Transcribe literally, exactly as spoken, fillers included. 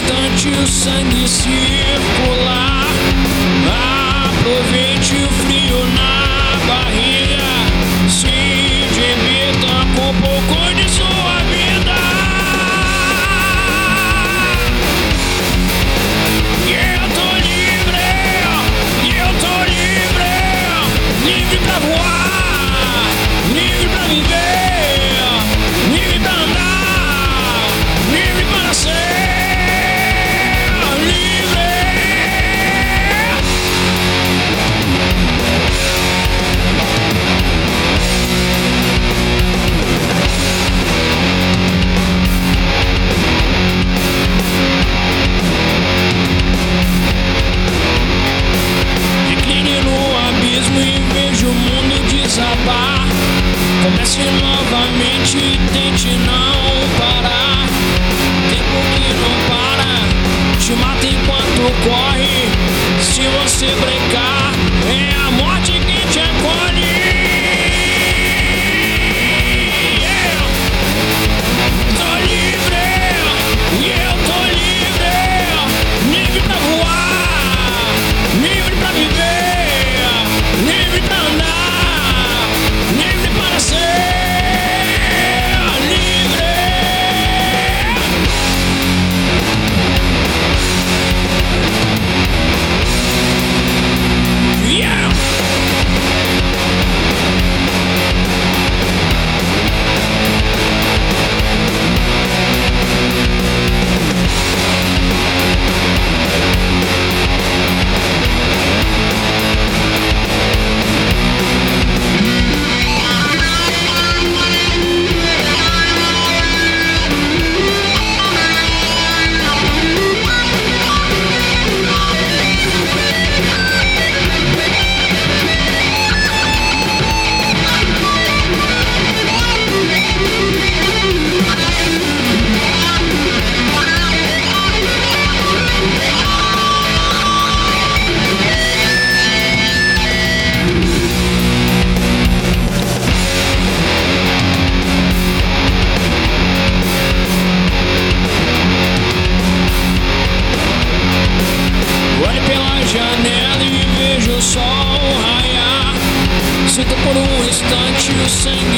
instante o sangue circular. Aproveite o frio na barriga, se divirta com um pouco de sua vida. E eu tô livre, e eu tô livre, livre pra voar, livre pra viver, livre pra andar, livre para ser livre. Recline no abismo e veja o mundo desabar. Comece novamente e tente não parar. Tempo que não para, te mata enquanto corre. Se você brecar, é a morte que te acolhe. Yeah. Tô livre, e eu tô livre, livre pra voar, livre pra viver, livre pra andar, livre para ser livre. Yeah. Olhe pela janela e veja o sol raiar. Sinta por um instante o sangue